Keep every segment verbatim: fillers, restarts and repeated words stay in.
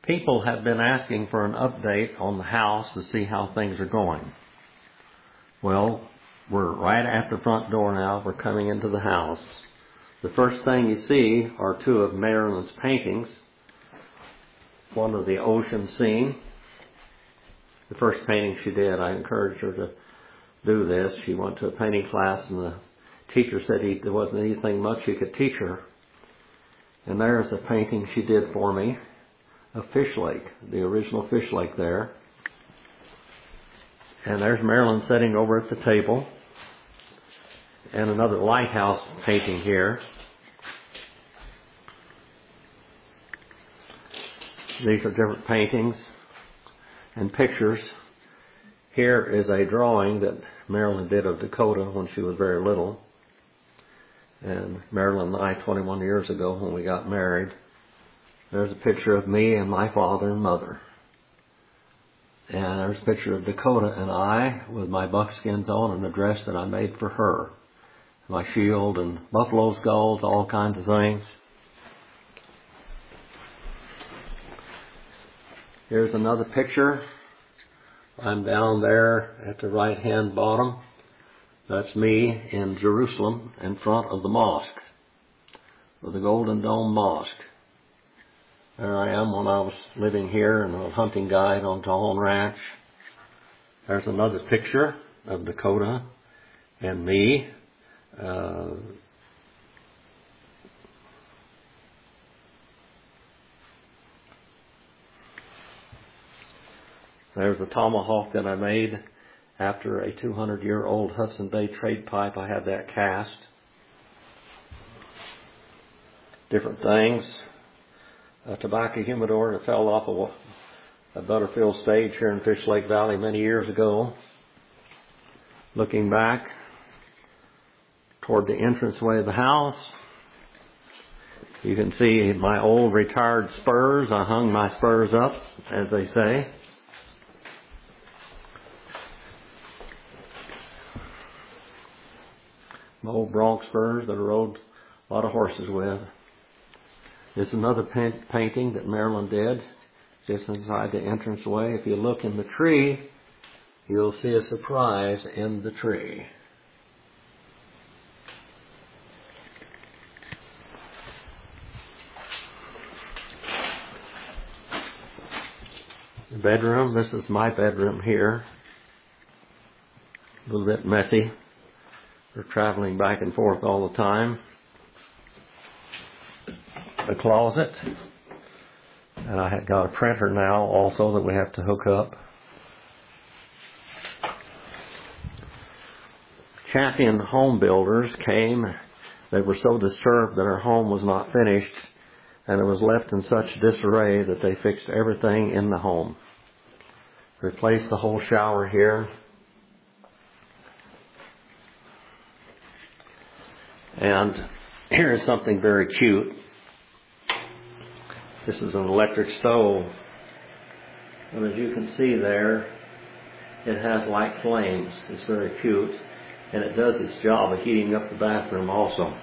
People have been asking for an update on the house to see how things are going. Well, we're right at the front door now. We're coming into the house. The first thing you see are two of Marilyn's paintings. One of the ocean scene. The first painting she did, I encouraged her to do this. She went to a painting class and the teacher said he, there wasn't anything much he could teach her. And there's a painting she did for me of Fish Lake, the original Fish Lake there. And there's Marilyn sitting over at the table. And another lighthouse painting here. These are different paintings and pictures. Here is a drawing that Marilyn did of Dakota when she was very little. And Marilyn and I, twenty-one years ago when we got married. There's a picture of me and my father and mother. And there's a picture of Dakota and I with my buckskins on and a dress that I made for her. My shield and buffalo skulls, all kinds of things. Here's another picture. I'm down there at the right hand bottom. That's me in Jerusalem in front of the mosque, of the Golden Dome Mosque. There I am when I was living here and a hunting guide on Cajon Ranch. There's another picture of Dakota and me. Uh, there's a tomahawk that I made after a two hundred year old Hudson Bay trade pipe. I had that cast. Different things. A tobacco humidor that fell off of a Butterfield stage here in Fish Lake Valley many years ago. Looking back toward the entranceway of the house, you can see my old retired spurs. I hung my spurs up, as they say. My old bronc spurs that I rode a lot of horses with. There's another paint, painting that Marilyn did just inside the entranceway. If you look in the tree, you'll see a surprise in the tree. The bedroom, this is my bedroom here. A little bit messy. We're traveling back and forth all the time. The closet. And I had got a printer now also that we have to hook up. Champion home builders came. They were so disturbed that our home was not finished and it was left in such disarray that they fixed everything in the home. Replaced the whole shower here. And here is something very cute. This is an electric stove. And as you can see there, it has light flames. It's very cute. And it does its job of heating up the bathroom also.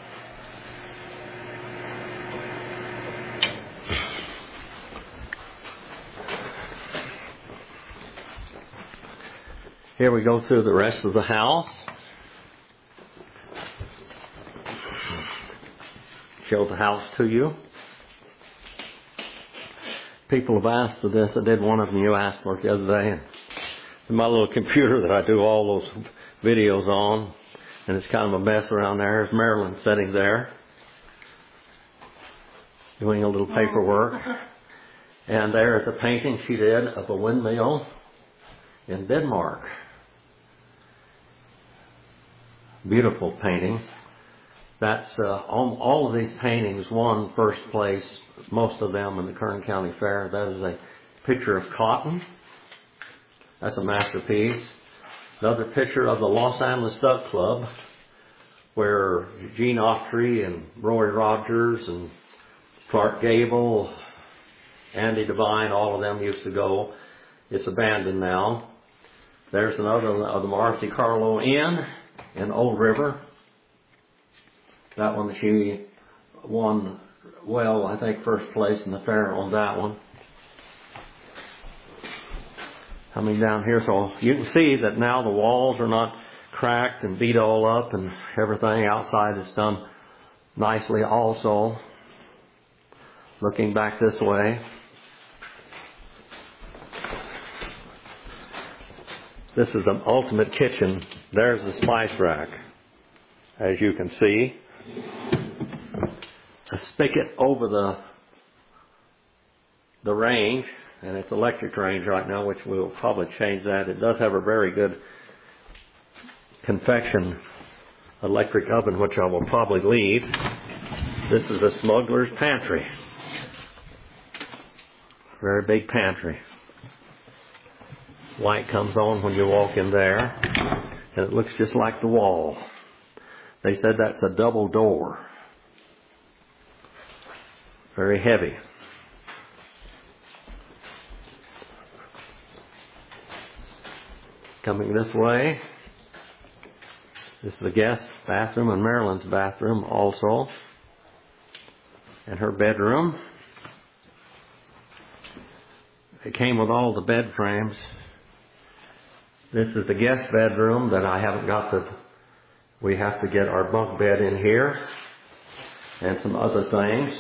Here we go through the rest of the house. Show the house to you. People have asked for this. I did one of them. You asked for it the other day. And my little computer that I do all those videos on, and it's kind of a mess around there. There's Marilyn sitting there doing a little paperwork. And there is a painting she did of a windmill in Denmark. Beautiful painting. That's uh, all, all of these paintings won first place, most of them in the Kern County Fair. That is a picture of cotton. That's a masterpiece. Another picture of the Los Angeles Duck Club, where Gene Autry and Roy Rogers and Clark Gable, Andy Devine, all of them used to go. It's abandoned now. There's another of the Marcy Carlo Inn in Old River. That one she won, well, I think first place in the fair on that one. Coming down here, so you can see that now the walls are not cracked and beat all up, and everything outside is done nicely also. Looking back this way, this is the ultimate kitchen. There's the spice rack, as you can see. A spigot over the the range, and it's electric range right now, which we'll probably change that. It does have a very good convection electric oven, which I will probably leave. This is a smuggler's pantry. Very big pantry. Light comes on when you walk in there, and it looks just like the wall. They said that's a double door. Very heavy. Coming this way, this is the guest bathroom and Marilyn's bathroom also, and her bedroom. It came with all the bed frames. This is the guest bedroom that I haven't got the, we have to get our bunk bed in here and some other things.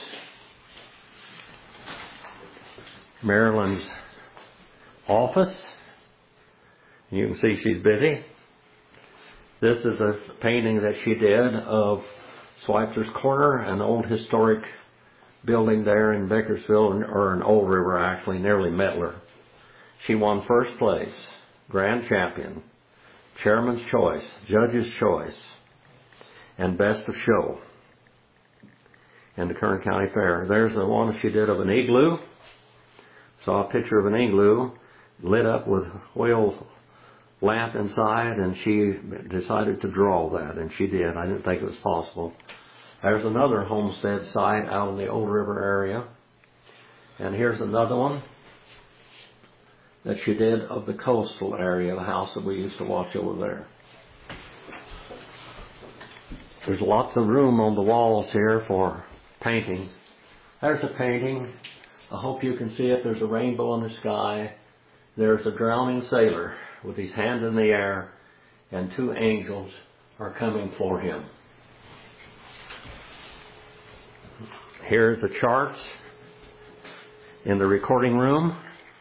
Marilyn's office. You can see she's busy. This is a painting that she did of Schweitzer's Corner, an old historic building there in Bakersfield, or in Old River actually, nearly Mettler. She won first place, grand champion, chairman's choice, judge's choice, and best of show in the Kern County Fair. There's the one she did of an igloo. Saw a picture of an igloo lit up with whale lamp inside, and she decided to draw that, and she did. I didn't think it was possible. There's another homestead site out in the Old River area. And here's another one that she did of the coastal area, the house that we used to watch over there. There's lots of room on the walls here for paintings. There's a painting. I hope you can see it. There's a rainbow in the sky. There's a drowning sailor with his hand in the air, and two angels are coming for him. Here's the charts in the recording room.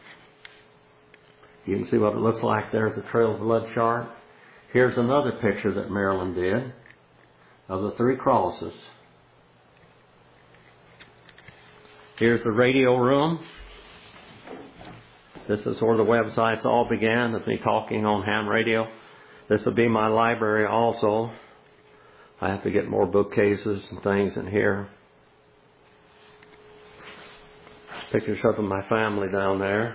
You can see what it looks like. There's the Trail of Blood chart. Here's another picture that Marilyn did of the three crosses. Here's the radio room. This is where the websites all began, with me talking on ham radio. This will be my library also. I have to get more bookcases and things in here. Pictures of my family down there.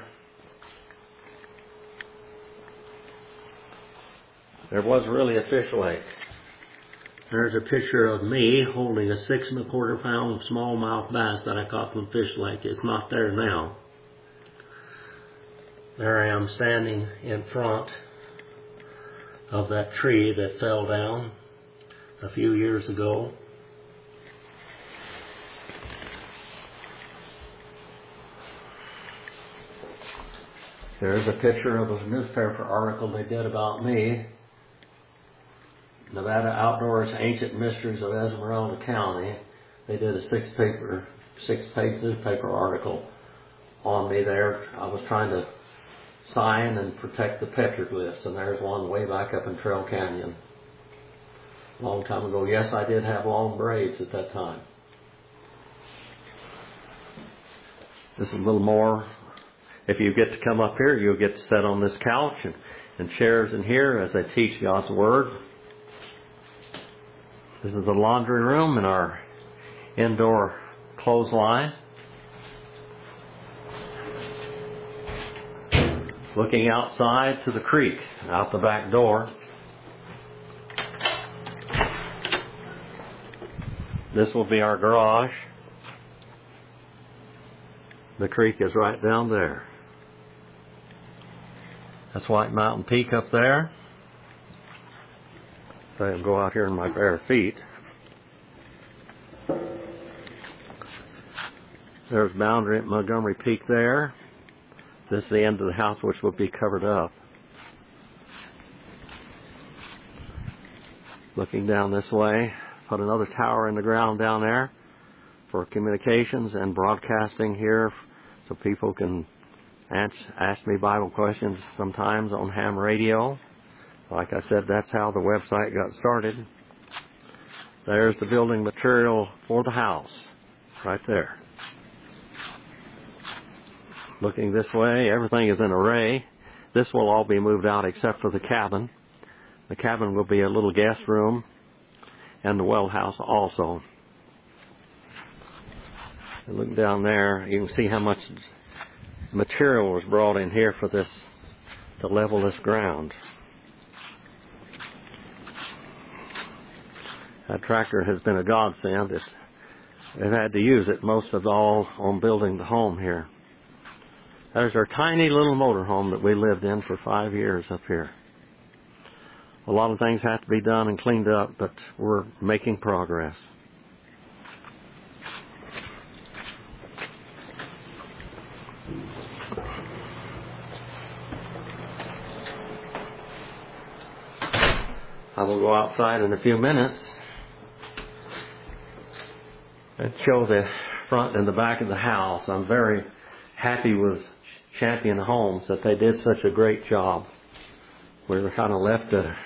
There was really a fish lake. There's a picture of me holding a six and a quarter pound smallmouth bass that I caught from Fish Lake. It's not there now. There I am standing in front of that tree that fell down a few years ago. There's a picture of a newspaper article they did about me. Nevada Outdoors Ancient Mysteries of Esmeralda County. They did a six paper, six page newspaper article on me there. I was trying to sign and protect the petroglyphs, and there's one way back up in Trail Canyon. A long time ago. Yes, I did have long braids at that time. This is a little more. If you get to come up here, you'll get to sit on this couch and, and chairs in here as I teach God's Word. This is the laundry room and our indoor clothesline. Looking outside to the creek, out the back door. This will be our garage. The creek is right down there. That's White Mountain Peak up there. So I'll go out here in my bare feet. There's Boundary at Montgomery Peak there. This is the end of the house, which will be covered up. Looking down this way, put another tower in the ground down there for communications and broadcasting here so people can ask, ask me Bible questions sometimes on ham radio. Like I said, that's how the website got started. There's the building material for the house, right there. Looking this way, everything is in array. This will all be moved out except for the cabin. The cabin will be a little guest room, and the well house also. And look down there, you can see how much material was brought in here for this, to level this ground. That tractor has been a godsend. It's, they've had to use it most of all on building the home here. There's our tiny little motorhome that we lived in for five years up here. A lot of things have to be done and cleaned up, but we're making progress. I will go outside in a few minutes and show the front and the back of the house. I'm very happy with Champion Homes that they did such a great job. We were kind of left to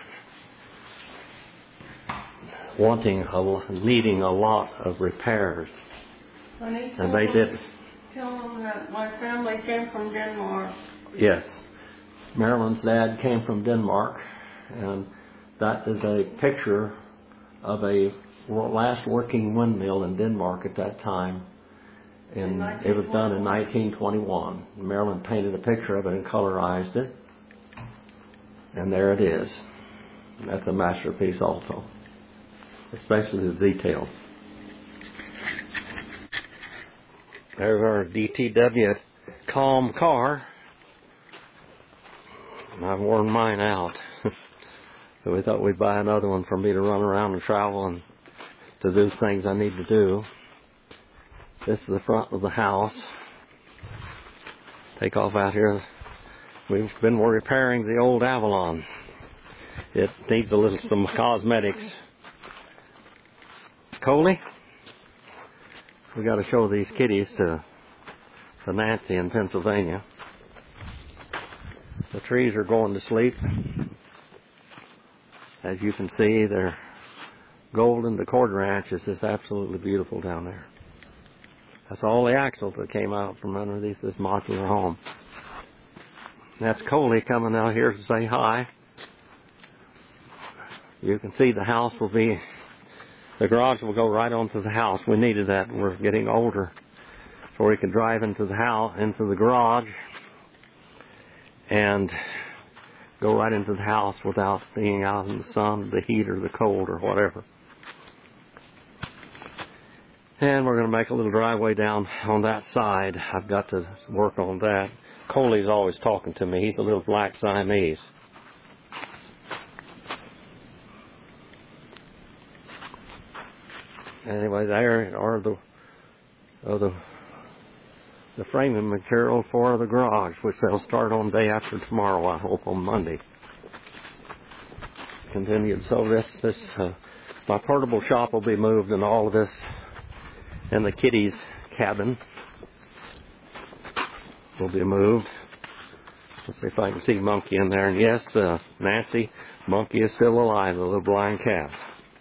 wanting, a, needing a lot of repairs. Honey, And they did. Tell them that my family came from Denmark. Yes. Marilyn's dad came from Denmark, and that is a picture of a last working windmill in Denmark at that time. And it was done in nineteen twenty-one. Marilyn painted a picture of it and colorized it. And there it is. That's a masterpiece also, especially the detail. There's our D T W Calm car. I've worn mine out. So we thought we'd buy another one for me to run around and travel and to do things I need to do. This is the front of the house. Take off out here. We've been repairing the old Avalon. It needs a little some cosmetics. Coley, we got to show these kitties to, to Nancy in Pennsylvania. The trees are going to sleep. As you can see, they're golden. The Cord Ranch is just absolutely beautiful down there. That's all the axles that came out from underneath this modular home. That's Coley coming out here to say hi. You can see the house will be, the garage will go right onto the house. We needed that. We're getting older, so we can drive into the house, into the garage, and go right into the house without being out in the sun, the heat, or the cold, or whatever. And we're going to make a little driveway down on that side. I've got to work on that. Coley's always talking to me. He's a little black Siamese. Anyway, there are the, oh, the the framing material for the garage, which they'll start on day after tomorrow, I hope, on Monday. Continued. So this, this uh, my portable shop will be moved, and all of this, and the kitties' cabin will be moved. Let's see if I can see Monkey in there. And yes, uh, Nancy, Monkey is still alive, the little blind cat.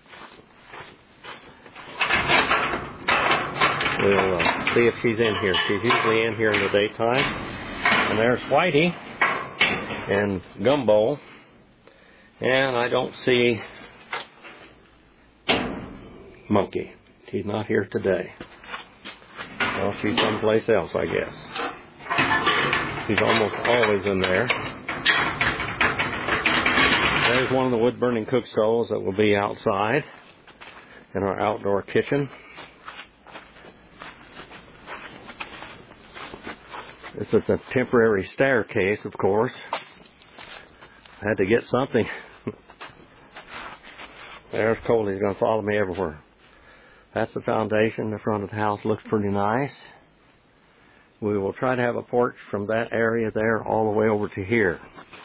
We'll uh, see if she's in here. She's usually in here in the daytime. And there's Whitey and Gumbo. And I don't see Monkey. She's not here today. Well, she's someplace else, I guess. She's almost always in there. There's one of the wood-burning cook stoves that will be outside in our outdoor kitchen. This is a temporary staircase, of course. I had to get something. There's Coley. He's going to follow me everywhere. That's the foundation. The front of the house looks pretty nice. We will try to have a porch from that area there all the way over to here.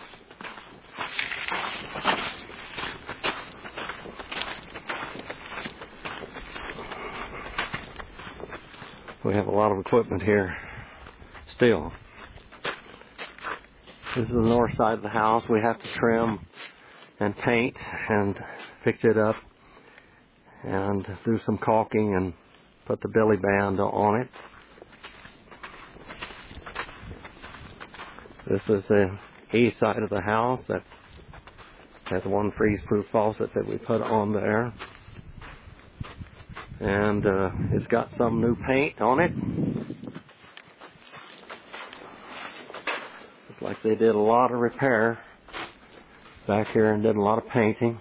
We have a lot of equipment here still. This is the north side of the house. We have to trim and paint and fix it up and do some caulking and put the belly band on it. This is the east side of the house that has one freeze-proof faucet that we put on there. And uh, it's got some new paint on it. Looks like they did a lot of repair back here and did a lot of painting.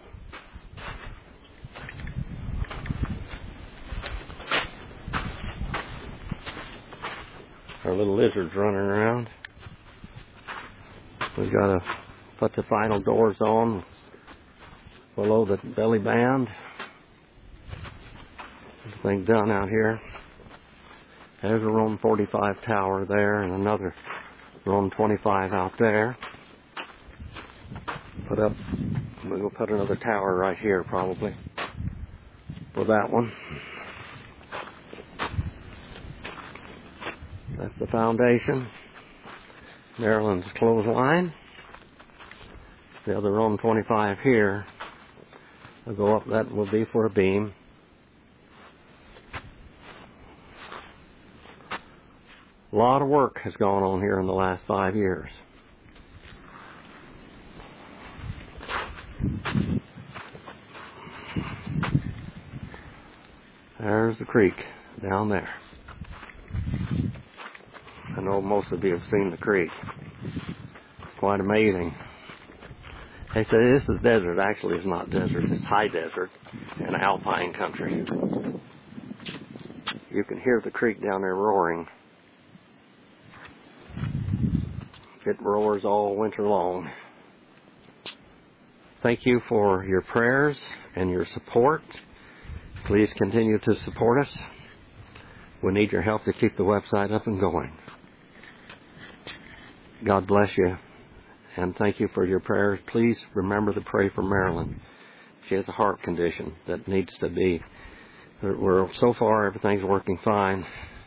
Our little lizard's running around. We've got to put the final doors on below the belly band. Everything's done out here. There's a room forty-five tower there and another room twenty-five out there. Put up, we'll put another tower right here probably for that one. That's the foundation. Maryland's clothesline. The other room twenty-five here will go up, that will be for a beam. A lot of work has gone on here in the last five years. There's the creek down there. I know most of you have seen the creek. Quite amazing. They say this is desert. Actually, it's not desert. It's high desert and alpine country. You can hear the creek down there roaring. It roars all winter long. Thank you for your prayers and your support. Please continue to support us. We need your help to keep the website up and going. God bless you, and thank you for your prayers. Please remember to pray for Marilyn. She has a heart condition that needs to be. We're, so far, everything's working fine.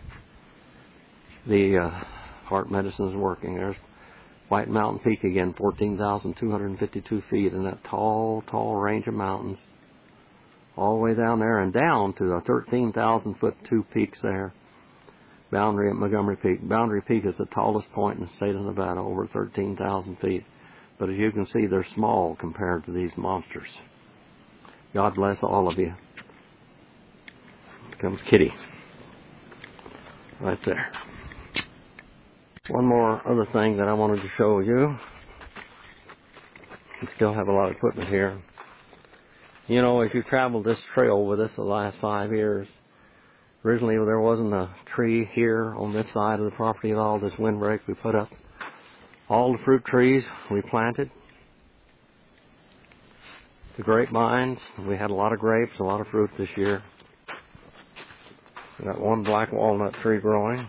The uh, heart medicine is working. There's White Mountain Peak again, fourteen thousand two hundred fifty-two feet in that tall, tall range of mountains. All the way down there and down to the thirteen thousand foot two peaks there. Boundary at Montgomery Peak. Boundary Peak is the tallest point in the state of Nevada, over thirteen thousand feet. But as you can see, they're small compared to these monsters. God bless all of you. Here comes Kitty. Right there. One more other thing that I wanted to show you. We still have a lot of equipment here. You know, if you've traveled this trail with us the last five years, originally there wasn't a tree here on this side of the property at all. This windbreak we put up. All the fruit trees we planted. The grapevines, we had a lot of grapes, a lot of fruit this year. We got one black walnut tree growing.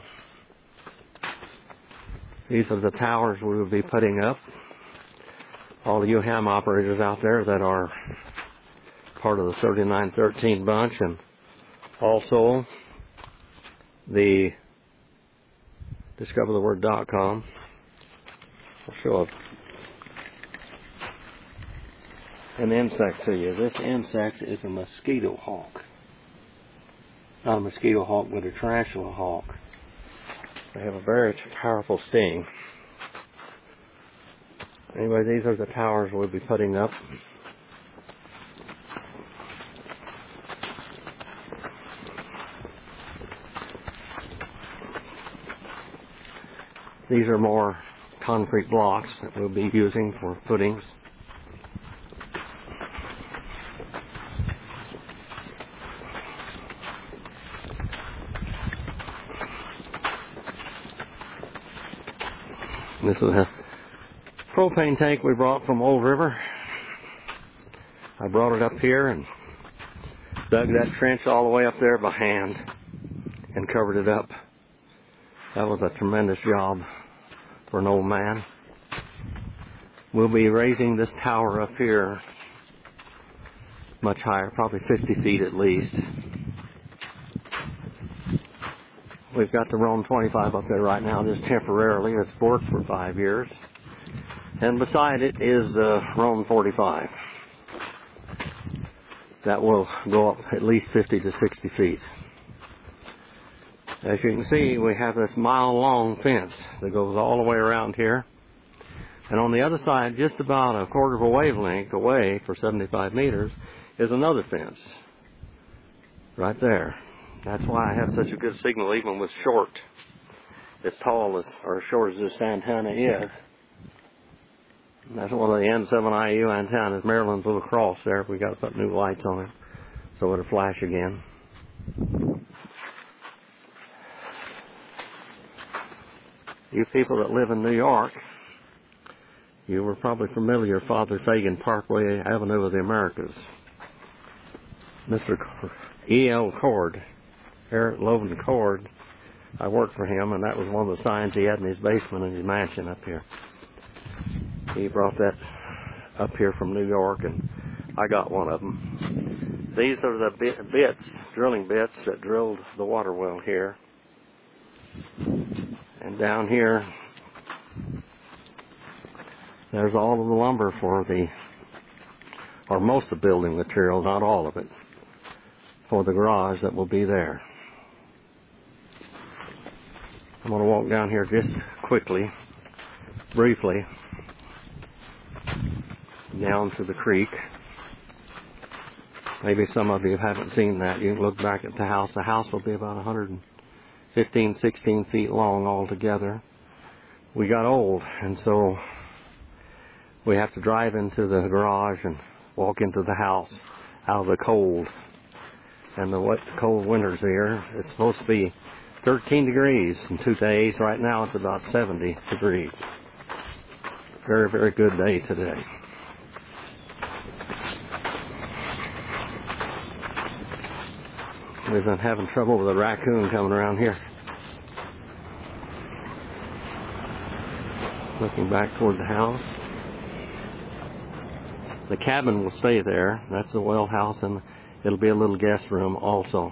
These are the towers we will be putting up. All the U HAM operators out there that are part of the thirty-nine thirteen bunch, and also the discover the word dot com. I'll show an insect to you. This insect is a mosquito hawk. Not a mosquito hawk, but a tarantula hawk. They have a very powerful sting. Anyway, these are the towers we'll be putting up. These are more concrete blocks that we'll be using for footings. This is a propane tank we brought from Old River. I brought it up here and dug that trench all the way up there by hand and covered it up. That was a tremendous job for an old man. We'll be raising this tower up here much higher, probably fifty feet at least. We've got the Rome twenty-five up there right now, just temporarily. It's worked for five years. And beside it is the Rome forty-five. That will go up at least fifty to sixty feet. As you can see, we have this mile-long fence that goes all the way around here. And on the other side, just about a quarter of a wavelength away for seventy-five meters, is another fence. Right there. That's why I have such a good signal even with short, as tall as, or as short as this antenna is. And that's one of the N seven I U antennas, Maryland's little cross there. We got to put new lights on it so it'll flash again. You people that live in New York, you were probably familiar with Father Fagan Parkway Avenue of the Americas. Mister E L Cord, Eric Loven Cord, I worked for him, and that was one of the signs he had in his basement in his mansion up here. He brought that up here from New York, and I got one of them. These are the bit, bits, drilling bits that drilled the water well here. And down here, there's all of the lumber for the, or most of the building material, not all of it, for the garage that will be there. I'm going to walk down here just quickly, briefly, down to the creek. Maybe some of you haven't seen that. You can look back at the house. The house will be about one hundred fifteen, sixteen feet long altogether. We got old, and so we have to drive into the garage and walk into the house out of the cold. And the wet, cold winters here, it's supposed to be thirteen degrees in two days. Right now it's about seventy degrees. Very, very good day today. We've been having trouble with a raccoon coming around here. Looking back toward the house. The cabin will stay there. That's the well house, and it'll be a little guest room also.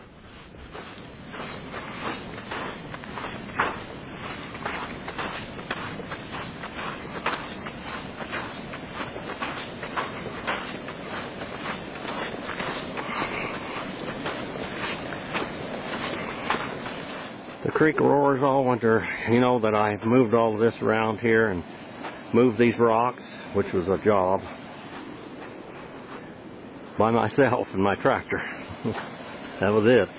The creek roars all winter. You know that I've moved all of this around here and moved these rocks, which was a job, by myself and my tractor. That was it.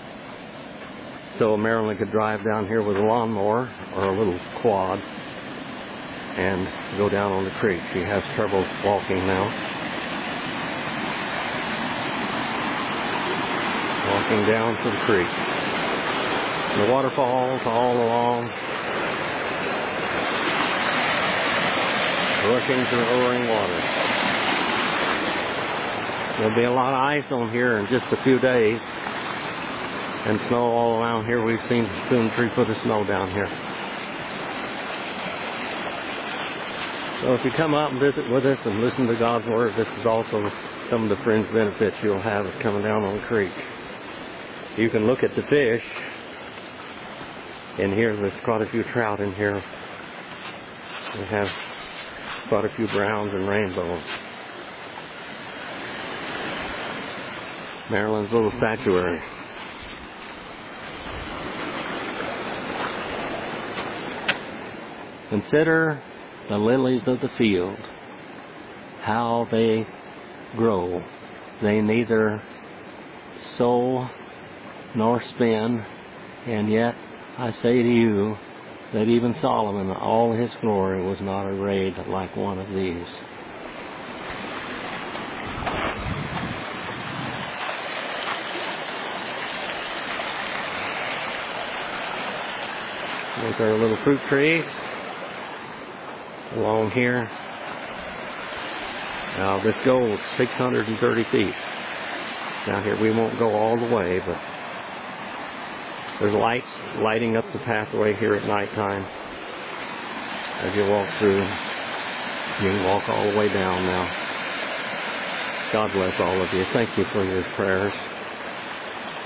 So Marilyn could drive down here with a lawnmower or a little quad and go down on the creek. She has trouble walking now. Walking down to the creek. The waterfalls all along, rushing to the roaring water. There'll be a lot of ice on here in just a few days, and snow all around here. We've seen soon three foot of snow down here. So if you come out and visit with us and listen to God's Word, this is also some of the fringe benefits you'll have of coming down on the creek. You can look at the fish. In here, there's quite a few trout in here. We have quite a few browns and rainbows. Maryland's little statuary. Consider the lilies of the field, how they grow. They neither sow nor spin, and yet I say to you that even Solomon in all his glory was not arrayed like one of these. There's our little fruit tree along here. Now this goes six hundred thirty feet. Down here we won't go all the way, but There's lights lighting up the pathway here at nighttime. As you walk through, you can walk all the way down now. God bless all of you. Thank you for your prayers.